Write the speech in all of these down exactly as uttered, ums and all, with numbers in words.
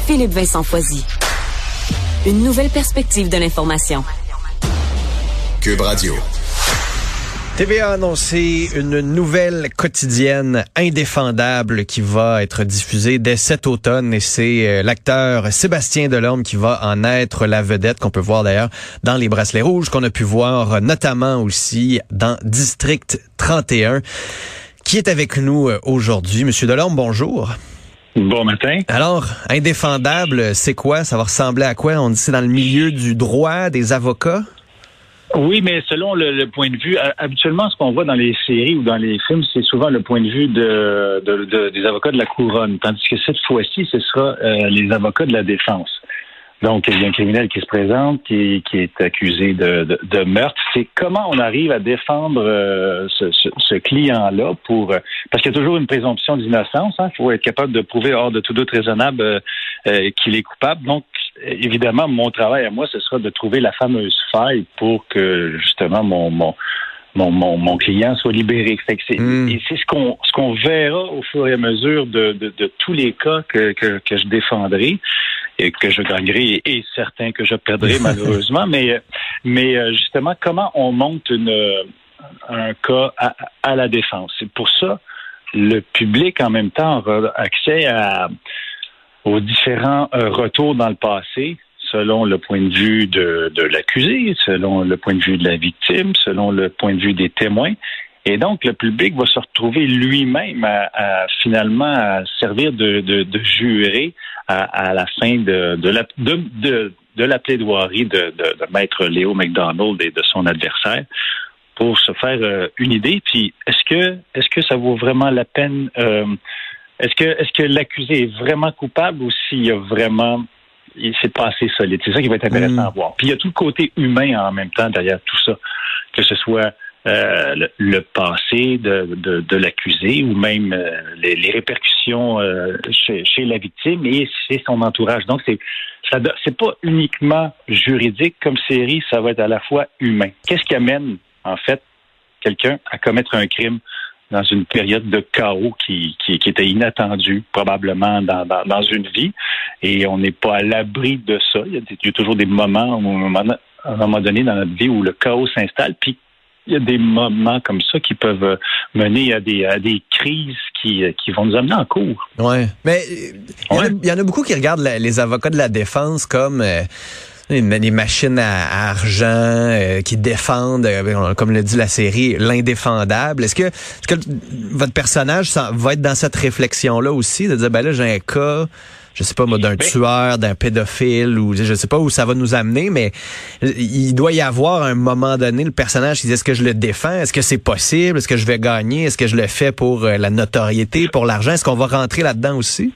Philippe Vincent Foisy. Une nouvelle perspective de l'information. Cube Radio. T V A a annoncé une nouvelle quotidienne indéfendable qui va être diffusée dès cet automne et c'est euh, l'acteur Sébastien Delorme qui va en être la vedette, qu'on peut voir d'ailleurs dans Les Bracelets Rouges, qu'on a pu voir notamment aussi dans District trente et un, qui est avec nous aujourd'hui. Monsieur Delorme, bonjour. Bon matin. Alors, indéfendable, c'est quoi? Ça va ressembler à quoi? On dit c'est dans le milieu du droit, des avocats? Oui, mais selon le, le point de vue, habituellement, ce qu'on voit dans les séries ou dans les films, c'est souvent le point de vue de, de, de des avocats de la couronne, tandis que cette fois-ci, ce sera euh, les avocats de la défense. Donc, il y a un criminel qui se présente, qui, qui est accusé de, de, de meurtre. C'est comment on arrive à défendre euh, ce, ce, ce client-là pour euh, parce qu'il y a toujours une présomption d'innocence. Il hein, faut être capable de prouver hors de tout doute raisonnable euh, euh, qu'il est coupable. Donc, évidemment, mon travail à moi, ce sera de trouver la fameuse faille pour que justement mon mon mon, mon, mon client soit libéré. Fait que c'est, mmh. Et c'est ce qu'on ce qu'on verra au fur et à mesure de, de, de tous les cas que, que, que je défendrai et que je gagnerai et certains que je perdrai malheureusement. Mais mais justement, comment on monte une un cas à, à la défense. C'est pour ça le public en même temps aura accès à aux différents euh, retours dans le passé, selon le point de vue de, de l'accusé, selon le point de vue de la victime, selon le point de vue des témoins. Et donc, le public va se retrouver lui-même à, à finalement à servir de, de, de juré à, à la fin de, de, la, de, de, de la plaidoirie de, de, de Maître Léo McDonald et de son adversaire pour se faire euh, une idée. Puis, est-ce que est-ce que ça vaut vraiment la peine... Euh, Est-ce que est-ce que l'accusé est vraiment coupable ou s'il y a vraiment il s'est pas assez solide? C'est ça qui va être intéressant mmh. à voir. Puis il y a tout le côté humain en même temps derrière tout ça, que ce soit euh, le, le passé de, de, de l'accusé ou même euh, les, les répercussions euh, chez, chez la victime et chez son entourage. Donc c'est ça c'est pas uniquement juridique comme série, ça va être à la fois humain. Qu'est-ce qui amène en fait quelqu'un à commettre un crime dans une période de chaos qui, qui, qui était inattendue probablement dans, dans, dans une vie. Et on n'est pas à l'abri de ça. Il y a, des, il y a toujours des moments, à un moment, à un moment donné dans notre vie où le chaos s'installe. Puis il y a des moments comme ça qui peuvent mener à des, à des crises qui, qui vont nous amener en cours. Oui, mais il ouais. y, y en a beaucoup qui regardent la, les avocats de la défense comme... Euh, des machines à, à argent euh, qui défendent, euh, comme le dit la série, l'indéfendable. Est-ce que, est-ce que votre personnage ça, va être dans cette réflexion-là aussi, de dire, ben là, j'ai un cas, je sais pas moi, d'un tueur, d'un pédophile, ou je sais pas où ça va nous amener, mais il doit y avoir à un moment donné le personnage qui dit, est-ce que je le défends? Est-ce que c'est possible? Est-ce que je vais gagner? Est-ce que je le fais pour euh, la notoriété, pour l'argent? Est-ce qu'on va rentrer là-dedans aussi?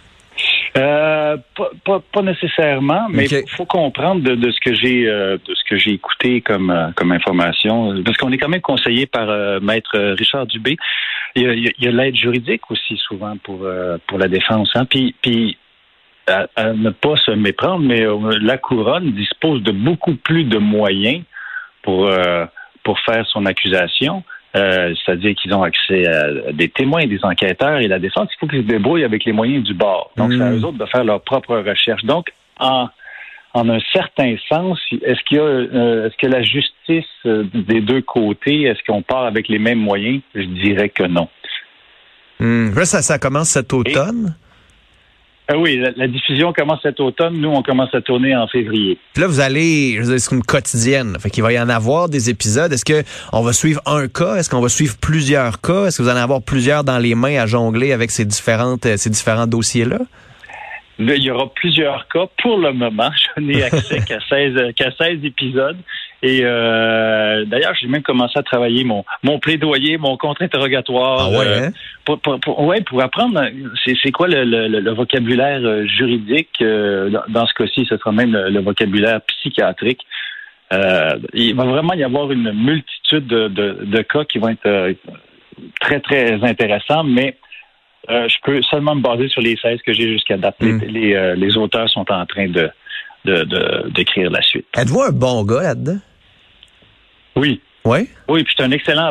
Euh, pas, pas, pas nécessairement, mais il okay. faut comprendre de, de ce que j'ai euh, de ce que j'ai écouté comme euh, comme information, parce qu'on est quand même conseillé par euh, Maître Richard Dubé. Il y a, il y a l'aide juridique aussi souvent pour euh, pour la défense, hein. Puis puis à, à ne pas se méprendre, mais euh, la couronne dispose de beaucoup plus de moyens pour euh, pour faire son accusation. Euh, c'est-à-dire qu'ils ont accès à des témoins, des enquêteurs et la défense, il faut qu'ils se débrouillent avec les moyens du bord. Donc, mmh. c'est à eux autres de faire leur propre recherche. Donc, en, en un certain sens, est-ce qu'il y a, euh, est-ce que la justice euh, des deux côtés, est-ce qu'on part avec les mêmes moyens? Je dirais que non. Mmh. Là, ça, ça commence cet automne? Et... Euh, oui, la, la diffusion commence cet automne. Nous, on commence à tourner en février. Puis là, vous allez, je veux dire, c'est une quotidienne. Fait qu'il va y en avoir des épisodes. Est-ce que on va suivre un cas? Est-ce qu'on va suivre plusieurs cas? Est-ce que vous allez en avoir plusieurs dans les mains à jongler avec ces différentes, ces différents dossiers-là? Là, il y aura plusieurs cas. Pour le moment, je n'ai accès qu'à seize, qu'à seize épisodes. Et euh, d'ailleurs, j'ai même commencé à travailler mon mon plaidoyer, mon contre-interrogatoire. Ah ouais, hein? euh, pour, pour, pour, ouais, pour apprendre c'est, c'est quoi le, le, le vocabulaire juridique. Euh, dans, dans ce cas-ci, ce sera même le, le vocabulaire psychiatrique. Euh, il va vraiment y avoir une multitude de, de, de cas qui vont être euh, très, très intéressants, mais euh, je peux seulement me baser sur les seize que j'ai jusqu'à date. Mm. Les, les, euh, les auteurs sont en train de, de, de d'écrire la suite. Êtes-vous un bon gars là-dedans? Oui. Oui? Oui, puis je suis un excellent avocat.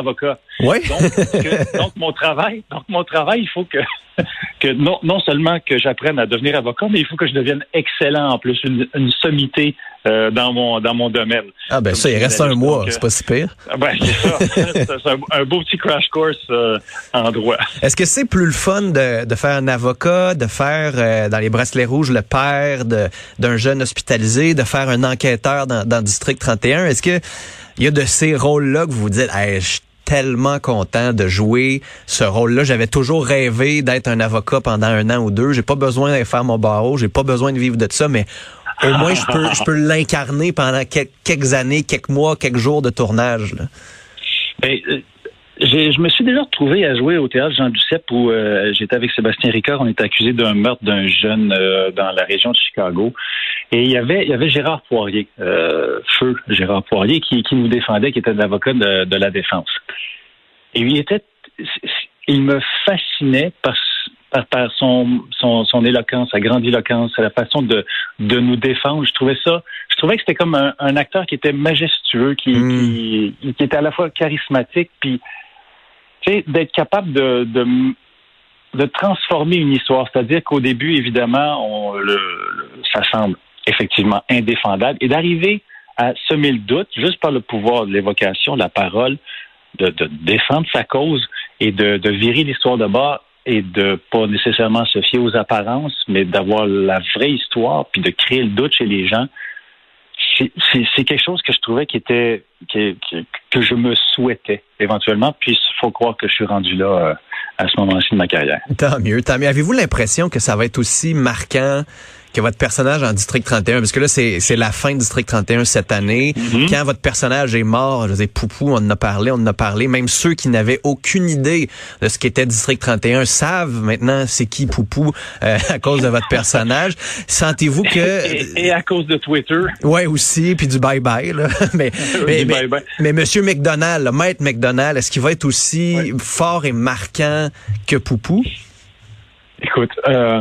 Oui. Donc, que, donc, mon travail, donc, mon travail, il faut que, que non, non seulement que j'apprenne à devenir avocat, mais il faut que je devienne excellent en plus, une, une sommité euh, dans mon dans mon domaine. Ah ben Comme ça, il reste un mois, donc, c'est pas si pire. Ben c'est ça. C'est un, un beau petit crash course euh, en droit. Est-ce que c'est plus le fun de, de faire un avocat, de faire euh, dans les bracelets rouges le père de, d'un jeune hospitalisé, de faire un enquêteur dans, dans District trente et un? Est-ce que il y a de ces rôles-là que vous vous dites, hey, je suis tellement content de jouer ce rôle-là. J'avais toujours rêvé d'être un avocat pendant un an ou deux. J'ai pas besoin d'aller faire mon barreau, j'ai pas besoin de vivre de ça, mais au moins je peux je peux l'incarner pendant quelques, quelques années, quelques mois, quelques jours de tournage. Là. Ben, euh, j'ai, je me suis déjà retrouvé à jouer au théâtre Jean Duceppe où euh, j'étais avec Sébastien Ricard. On était accusé d'un meurtre d'un jeune euh, dans la région de Chicago. Et il y avait, il y avait Gérard Poirier, euh, feu Gérard Poirier, qui, qui nous défendait, qui était l'avocat de, de la défense. Et il était, il me fascinait par, par, par son, son, son éloquence, sa grandiloquence, la façon de, de nous défendre. Je trouvais ça, je trouvais que c'était comme un, un acteur qui était majestueux, qui, mmh. qui, qui était à la fois charismatique, puis, tu sais, d'être capable de, de, de transformer une histoire. C'est-à-dire qu'au début, évidemment, on, le, le, ça semble effectivement indéfendable, et d'arriver à semer le doute juste par le pouvoir de l'évocation, de la parole, de, de défendre sa cause et de, de virer l'histoire de bord et de pas nécessairement se fier aux apparences, mais d'avoir la vraie histoire puis de créer le doute chez les gens. C'est, c'est, c'est quelque chose que je trouvais qui était que, que, que je me souhaitais éventuellement, puis il faut croire que je suis rendu là euh, à ce moment-ci de ma carrière. Tant mieux, tant mieux. Avez-vous l'impression que ça va être aussi marquant que votre personnage en District trente et un, parce que là, c'est, c'est la fin de District trente et un cette année. Mm-hmm. Quand votre personnage est mort, je veux dire, Poupou, on en a parlé, on en a parlé. Même ceux qui n'avaient aucune idée de ce qu'était District trente et un savent maintenant c'est qui Poupou euh, à cause de votre personnage. Sentez-vous que... Et, et à cause de Twitter. Ouais, aussi, puis du bye-bye, là. mais, mais, mais, bye-bye. mais Monsieur McDonald, le maître McDonald, est-ce qu'il va être aussi ouais. fort et marquant que Poupou? Écoute, euh...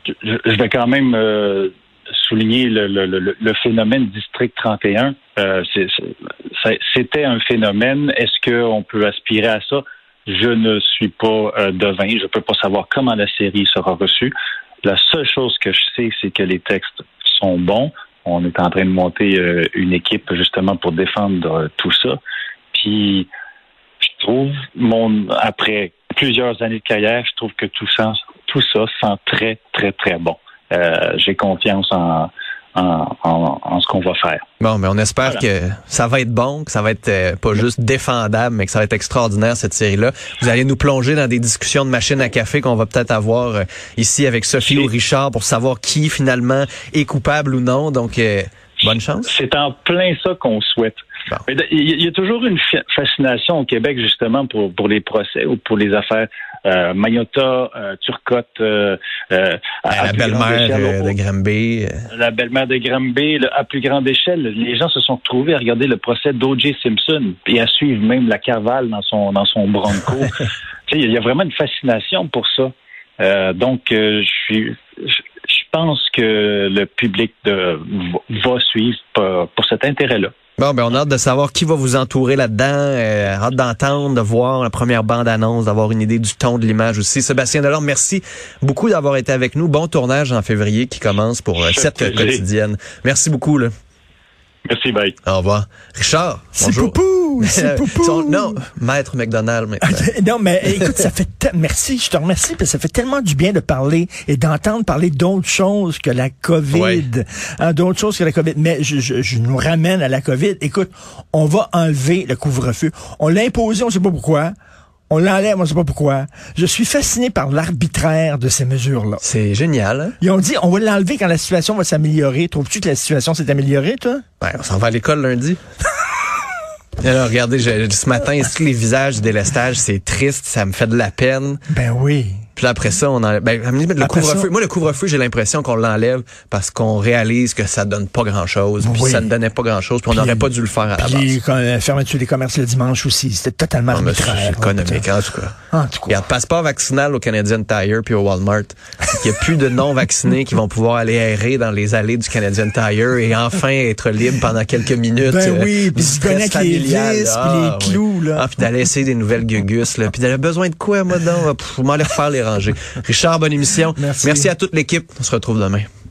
je vais quand même euh, souligner le, le, le, le phénomène District trente et un. Euh, c'est, c'est, c'était un phénomène. Est-ce qu'on peut aspirer à ça? Je ne suis pas euh, devin. Je ne peux pas savoir comment la série sera reçue. La seule chose que je sais, c'est que les textes sont bons. On est en train de monter euh, une équipe justement pour défendre euh, tout ça. Puis, je trouve, mon après plusieurs années de carrière, je trouve que tout ça... Tout ça sent très, très, très bon. Euh, j'ai confiance en, en, en, en ce qu'on va faire. Bon, mais on espère voilà. que ça va être bon, que ça va être euh, pas juste défendable, mais que ça va être extraordinaire, cette série-là. Vous allez nous plonger dans des discussions de machine à café qu'on va peut-être avoir euh, ici avec Sophie ou Richard pour savoir qui, finalement, est coupable ou non. Donc, euh, bonne chance. C'est en plein ça qu'on souhaite. Bon. Il y a toujours une fascination au Québec, justement, pour, pour les procès ou pour les affaires. Euh, Mayotta, euh, Turcotte, euh, euh, à, à la belle-mère euh, de Granby. La belle-mère de Granby, à plus grande échelle. Les gens se sont trouvés à regarder le procès d'O J Simpson et à suivre même la cavale dans son dans son Bronco. Il y a vraiment une fascination pour ça. Euh, donc, euh, je suis, je pense que le public de, va suivre pour, pour cet intérêt-là. Bon, ben on a hâte de savoir qui va vous entourer là-dedans. Euh, hâte d'entendre, de voir la première bande-annonce, d'avoir une idée du ton de l'image aussi. Sébastien Delorme, merci beaucoup d'avoir été avec nous. Bon tournage en février qui commence pour euh, cette quotidienne. Merci beaucoup. Là. Merci, bye. Au revoir. Richard, c'est bonjour. Poupou, c'est Poupou. Son, non, Maître McDonald maintenant. Non, mais écoute, ça fait te- merci, je te remercie, parce que ça fait tellement du bien de parler et d'entendre parler d'autres choses que la COVID, ouais. hein, d'autres choses que la COVID. Mais je, je, je nous ramène à la COVID. Écoute, on va enlever le couvre-feu. On l'a imposé, on sait pas pourquoi. On l'enlève, on ne sait pas pourquoi. Je suis fasciné par l'arbitraire de ces mesures-là. C'est génial. Hein? Ils ont dit, on va l'enlever quand la situation va s'améliorer. Trouves-tu que la situation s'est améliorée, toi? Ben, on s'en va à l'école lundi. Alors, regardez, je, ce matin, tous les visages du délestage, c'est triste, ça me fait de la peine. Ben oui. Puis là, après ça, on enlève. Ben, le couvre-feu. Moi, le couvre-feu, j'ai l'impression qu'on l'enlève parce qu'on réalise que ça donne pas grand-chose. Puis oui. ça ne donnait pas grand-chose. Puis on n'aurait pas dû le faire à la base. Puis la fermeture des commerces le dimanche aussi, c'était totalement non, arbitraire. C'est économique, en tout cas. En tout cas. Il y a un passeport vaccinal au Canadian Tire puis au Walmart. Il n'y a plus de non-vaccinés qui vont pouvoir aller errer dans les allées du Canadian Tire et enfin être libres pendant quelques minutes. Ben oui, puis se donner avec les vis, ah, puis les clous. Oui. Là. Ah, puis d'aller essayer des nouvelles gugus. Là. Puis d'aller besoin de quoi, moi, donc? Pour m'aller refaire les rangées. Richard, bonne émission. Merci. Merci à toute l'équipe. On se retrouve demain.